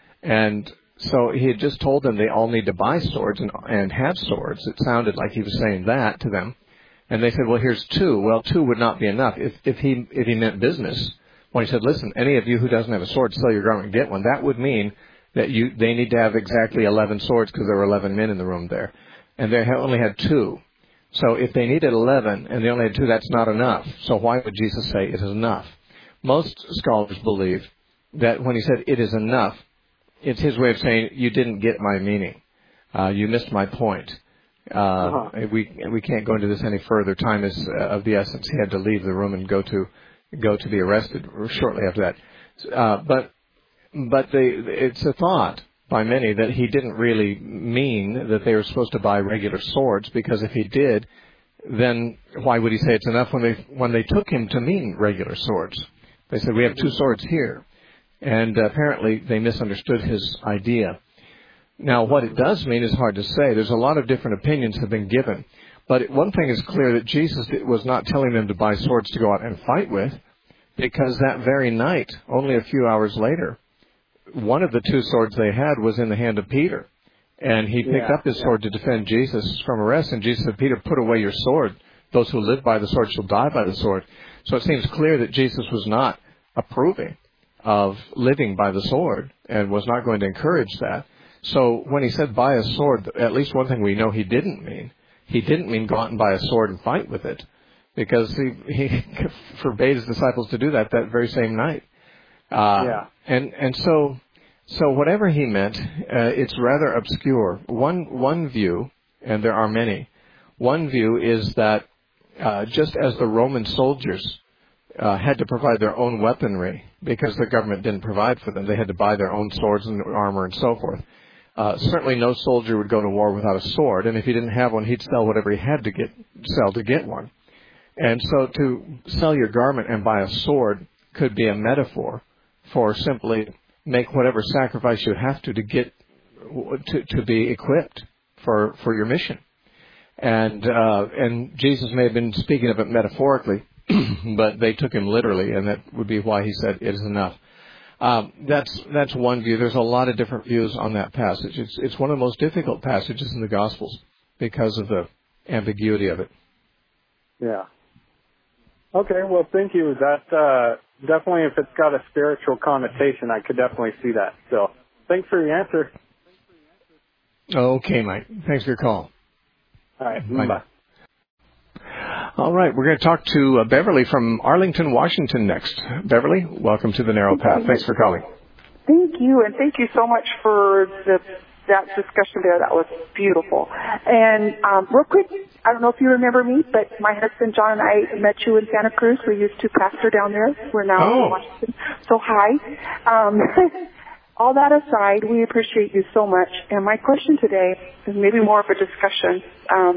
And so he had just told them they all need to buy swords and, and have swords. It sounded like he was saying that to them. And they said, "Well, here's two." Well, two would not be enough. If if he if he meant business, when he said, "Listen, any of you who doesn't have a sword, sell your garment and get one," that would mean that you they need to have exactly eleven swords, because there were eleven men in the room there, and they only had two. So if they needed eleven and they only had two, that's not enough. So why would Jesus say it is enough? Most scholars believe that when he said it is enough, it's his way of saying, you didn't get my meaning. Uh, you missed my point. Uh, uh-huh. We we can't go into this any further. Time is uh, of the essence. He had to leave the room and go to go to be arrested shortly after that. Uh, but but they, it's a thought by many that he didn't really mean that they were supposed to buy regular swords, because if he did, then why would he say it's enough when they when they took him to mean regular swords? They said, "We have two swords here." And uh, apparently they misunderstood his idea. Now, what it does mean is hard to say. There's a lot of different opinions have been given. But one thing is clear, that Jesus was not telling them to buy swords to go out and fight with, because that very night, only a few hours later, one of the two swords they had was in the hand of Peter. And he picked yeah, up his yeah. sword to defend Jesus from arrest. And Jesus said, "Peter, put away your sword. Those who live by the sword shall die by the sword." So it seems clear that Jesus was not approving of living by the sword and was not going to encourage that. So when he said buy a sword, at least one thing we know he didn't mean. He didn't mean go out and buy a sword and fight with it, because he, he forbade his disciples to do that that very same night. Uh, yeah. And and so so whatever he meant, uh, it's rather obscure. One one view, and there are many, one view is that uh, just as the Roman soldiers Uh, had to provide their own weaponry because the government didn't provide for them. They had to buy their own swords and armor and so forth. Uh, certainly no soldier would go to war without a sword, and if he didn't have one, he'd sell whatever he had to get sell to get one. And so to sell your garment and buy a sword could be a metaphor for simply make whatever sacrifice you have to to get to, to be equipped for, for your mission. And uh, and Jesus may have been speaking of it metaphorically, but they took him literally, and that would be why he said it is enough. Um, that's that's one view. There's a lot of different views on that passage. It's it's one of the most difficult passages in the Gospels because of the ambiguity of it. Yeah. Okay. Well, thank you. That uh, definitely, if it's got a spiritual connotation, I could definitely see that. So, thanks for your answer. Okay, Mike. Thanks for your call. All right. Bye. Bye. All right, we're going to talk to uh, Beverly from Arlington, Washington next. Beverly, welcome to the Narrow Path. Thanks for calling. Thank you, and thank you so much for the, that discussion there. That was beautiful. And um, real quick, I don't know if you remember me, but my husband John and I met you in Santa Cruz. We used to pastor down there. We're now oh. in Washington. So hi. Um, all that aside, we appreciate you so much. And my question today is maybe more of a discussion. Um,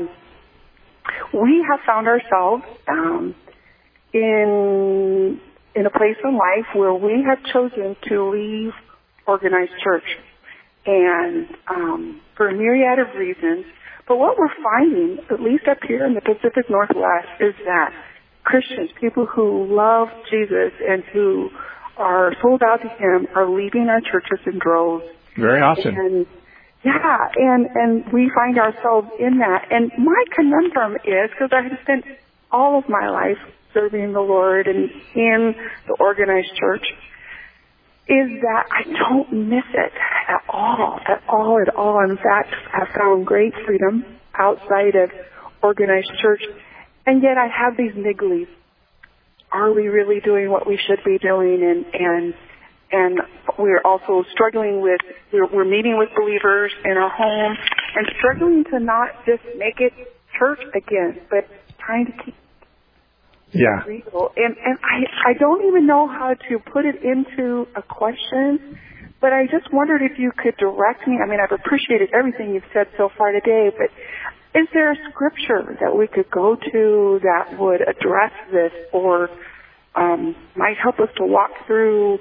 We have found ourselves um, in in a place in life where we have chosen to leave organized church, and um, for a myriad of reasons. But what we're finding, at least up here in the Pacific Northwest, is that Christians, people who love Jesus and who are sold out to Him, are leaving our churches in droves. Very often. And, Yeah, and, and we find ourselves in that. And my conundrum is, because I have spent all of my life serving the Lord and in the organized church, is that I don't miss it at all, at all, at all. In fact, I've found great freedom outside of organized church, and yet I have these nigglies. Are we really doing what we should be doing? And and and we're also struggling with, we're, we're meeting with believers in our home and struggling to not just make it church again, but trying to keep yeah. it real. And, and I, I don't even know how to put it into a question, but I just wondered if you could direct me. I mean, I've appreciated everything you've said so far today, but is there a scripture that we could go to that would address this or um, might help us to walk through?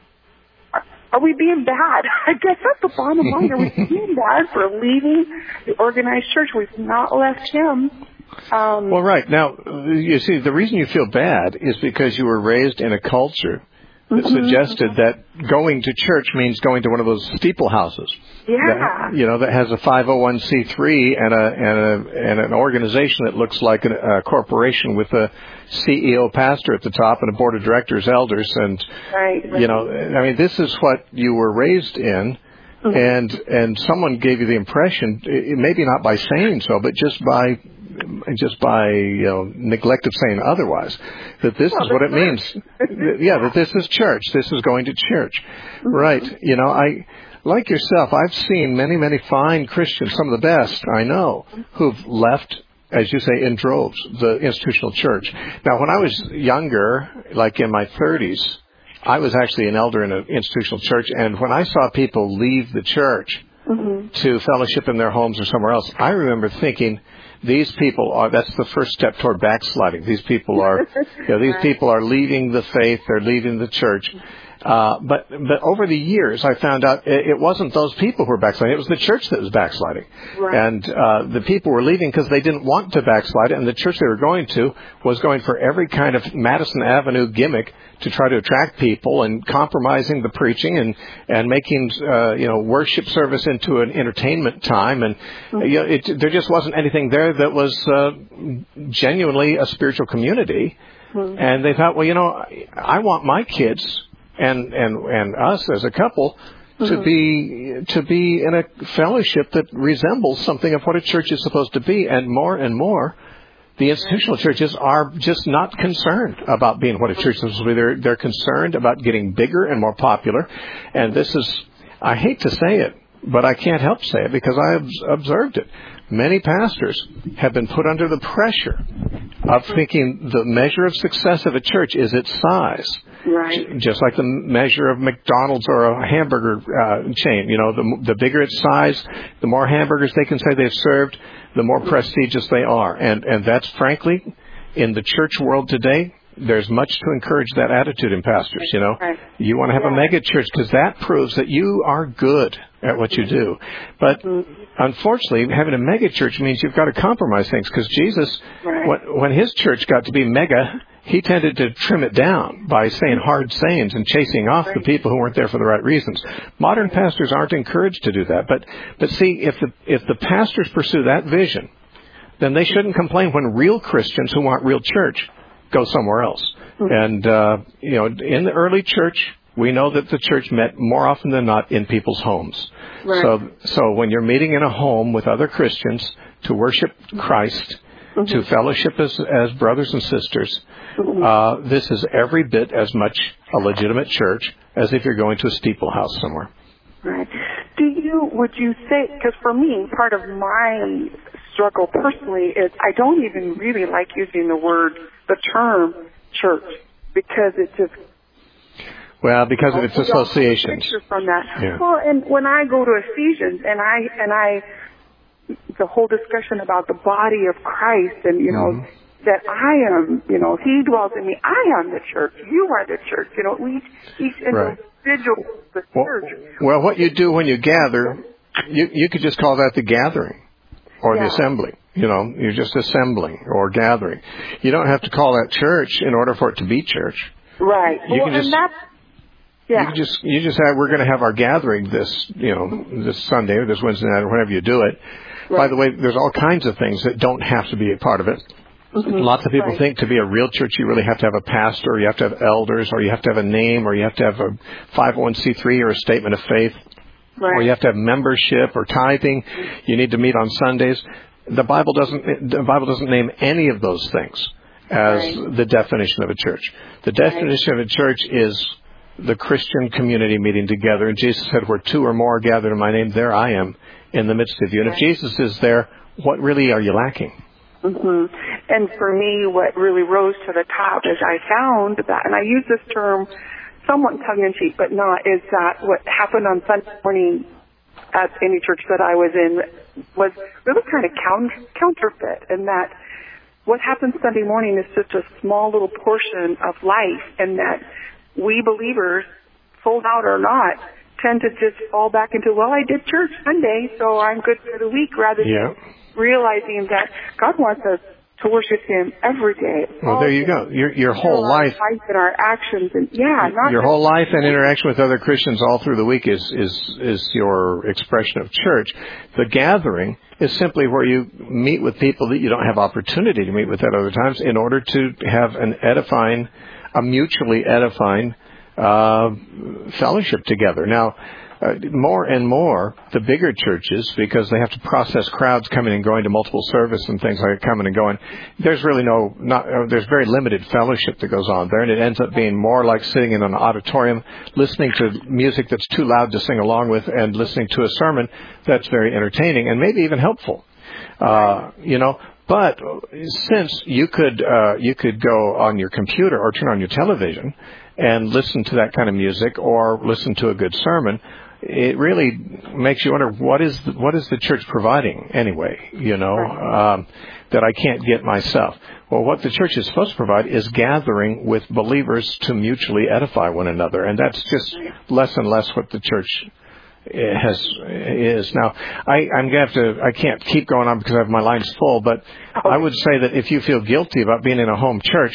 Are we being bad? I guess that's the bottom line. Are we being bad for leaving the organized church? We've not left him. Um, well, right. Now, you see, the reason you feel bad is because you were raised in a culture that mm-hmm. suggested that going to church means going to one of those steeple houses. Yeah. That, you know, that has a five oh one c three and a and a and an organization that looks like a, a corporation with a C E O pastor at the top and a board of directors, elders, and right, right. you know, I mean, this is what you were raised in. Mm-hmm. And and someone gave you the impression, maybe not by saying so, but just by just by you know neglect of saying otherwise, that this well, is what it means. Yeah, that this is church. This is going to church, mm-hmm. right? You know, I like yourself. I've seen many many fine Christians, some of the best I know, who've left, as you say, in droves, the institutional church. Now, when I was younger, like in my thirties. I was actually an elder in an institutional church, and when I saw people leave the church mm-hmm. to fellowship in their homes or somewhere else, I remember thinking, these people are, that's the first step toward backsliding. These people are, you know, these people are leaving the faith, they're leaving the church. Uh, but, but over the years, I found out it, it wasn't those people who were backsliding. It was the church that was backsliding. Right. And, uh, the people were leaving because they didn't want to backslide, and the church they were going to was going for every kind of Madison Avenue gimmick to try to attract people and compromising the preaching and, and making, uh, you know, worship service into an entertainment time. And, mm-hmm. you know, it, there just wasn't anything there that was, uh, genuinely a spiritual community. Mm-hmm. And they thought, well, you know, I want my kids and, and, and us as a couple to mm-hmm. be, to be in a fellowship that resembles something of what a church is supposed to be. And more and more, the institutional churches are just not concerned about being what a church is supposed to be. They're, they're concerned about getting bigger and more popular. And this is, I hate to say it, but I can't help say it because I have observed it. Many pastors have been put under the pressure of thinking the measure of success of a church is its size. Right. Just like the measure of McDonald's or a hamburger uh, chain. You know, the, the bigger its size, the more hamburgers they can say they've served, the more prestigious they are. And, and that's, frankly, in the church world today, there's much to encourage that attitude in pastors, you know. Right. You want to have yeah. a mega church because that proves that you are good at what you do. But mm-hmm. unfortunately, having a mega church means you've got to compromise things because Jesus, right. when, when his church got to be mega, he tended to trim it down by saying hard sayings and chasing off right. the people who weren't there for the right reasons. Modern pastors aren't encouraged to do that. But but see, if the if the pastors pursue that vision, then they shouldn't complain when real Christians who want real church go somewhere else. Mm-hmm. And, uh, you know, in the early church, we know that the church met more often than not in people's homes. Right. So, so when you're meeting in a home with other Christians to worship Christ, mm-hmm. to fellowship as, as brothers and sisters, mm-hmm. uh, this is every bit as much a legitimate church as if you're going to a steeple house somewhere. Right. Do you, would you say, because for me, part of my struggle personally is I don't even really like using the word, the term church, because it just... Well, because of its associations. From that. Yeah. Well, and when I go to Ephesians and I, and I, the whole discussion about the body of Christ and, you know, mm-hmm. that I am, you know, he dwells in me, I am the church, you are the church, you know, each, each right. individual the well, church. Well, what you do when you gather, you, you could just call that the gathering. Or yeah. the assembly. You know, you're just assembling or gathering. You don't have to call that church in order for it to be church. Right. You well, can just, and that's, yeah. You can just, you just have, we're going to have our gathering this, you know, this Sunday or this Wednesday night or whenever you do it. Right. By the way, there's all kinds of things that don't have to be a part of it. Mm-hmm. Lots of people right. think to be a real church, you really have to have a pastor, or you have to have elders, or you have to have a name, or you have to have a five oh one c three or a statement of faith. Right. Or you have to have membership or tithing. You need to meet on Sundays. the Bible doesn't the Bible doesn't name any of those things as right. the definition of a church. The definition right. of a church is the Christian community meeting together. And Jesus said, where two or more are gathered in my name, there I am in the midst of you. And if Jesus is there, what really are you lacking? Mm-hmm. And for me, what really rose to the top is I found that, and I use this term somewhat tongue-in-cheek, but not, is that what happened on Sunday morning at any church that I was in was really kind of counter, counterfeit, and that what happens Sunday morning is just a small little portion of life, and that we believers, sold out or not, tend to just fall back into, well, I did church Sunday, so I'm good for the week, rather than yeah. realizing that God wants us to worship Him every day. Well, there you go. Your your whole life, life and our actions, and yeah, not your whole life and interaction with other Christians all through the week is is is your expression of church. The gathering is simply where you meet with people that you don't have opportunity to meet with at other times, in order to have an edifying, a mutually edifying uh, fellowship together. Now, Uh, more and more, the bigger churches, because they have to process crowds coming and going to multiple service and things like that, coming and going, there's really no, not, uh, there's very limited fellowship that goes on there, and it ends up being more like sitting in an auditorium, listening to music that's too loud to sing along with, and listening to a sermon that's very entertaining and maybe even helpful. Uh, you know, but since you could, uh, you could go on your computer or turn on your television and listen to that kind of music, or listen to a good sermon, it really makes you wonder, what is the, what is the church providing anyway, you know, um, that I can't get myself? Well, what the church is supposed to provide is gathering with believers to mutually edify one another, and that's just less and less what the church has is. Now, I, I'm going to have to, I can't keep going on because I have my lines full, but I would say that if you feel guilty about being in a home church,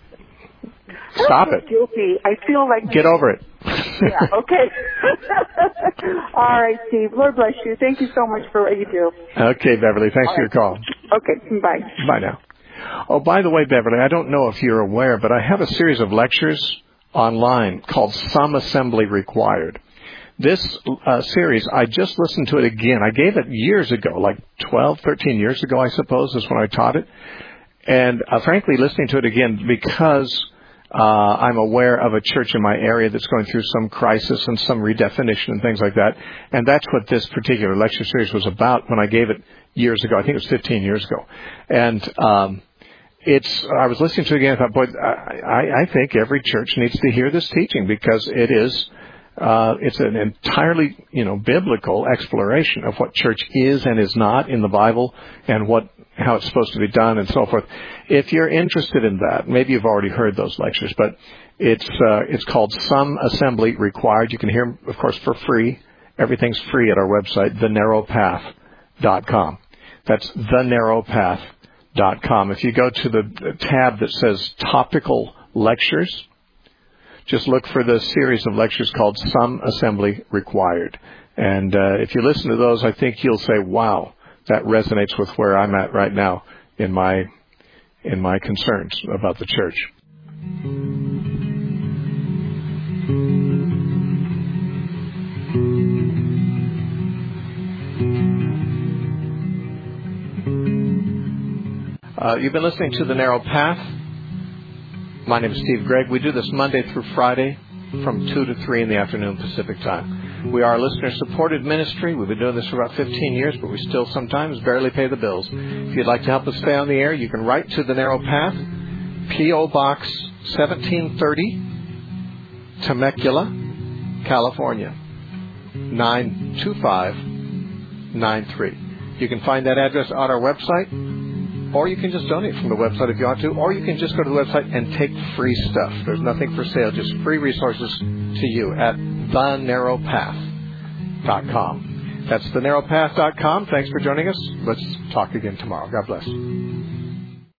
stop it. Guilty. I feel like get over it. Yeah. Okay. All right, Steve. Lord bless you. Thank you so much for what you do. Okay, Beverly. Thanks All for right. your call. Okay. Bye. Bye now. Oh, by the way, Beverly, I don't know if you're aware, but I have a series of lectures online called Some Assembly Required. This uh, series, I just listened to it again. I gave it years ago, like twelve, thirteen years ago, I suppose, is when I taught it. And uh, frankly, listening to it again because Uh, I'm aware of a church in my area that's going through some crisis and some redefinition and things like that. And that's what this particular lecture series was about when I gave it years ago. I think it was fifteen years ago. And um, it's I was listening to it again and I thought, boy, I, I think every church needs to hear this teaching, because it is uh, it's an entirely, you know, biblical exploration of what church is and is not in the Bible, and what how it's supposed to be done and so forth. If you're interested in that, maybe you've already heard those lectures, but it's uh, it's called Some Assembly Required. You can hear them, of course, for free. Everything's free at our website, the narrow path dot com. That's the narrow path dot com. If you go to the tab that says Topical Lectures, just look for the series of lectures called Some Assembly Required. And uh, if you listen to those, I think you'll say, wow, that resonates with where I'm at right now in my in my concerns about the church. Uh, you've been listening to The Narrow Path. My name is Steve Gregg. We do this Monday through Friday from two to three in the afternoon Pacific time. We are a listener-supported ministry. We've been doing this for about fifteen years, but we still sometimes barely pay the bills. If you'd like to help us stay on the air, you can write to The Narrow Path, P O. Box seventeen thirty, Temecula, California, nine two five nine three. You can find that address on our website, or you can just donate from the website if you want to, or you can just go to the website and take free stuff. There's nothing for sale, just free resources to you at the narrow path dot com. That's the narrow path dot com. Thanks for joining us. Let's talk again tomorrow. God bless.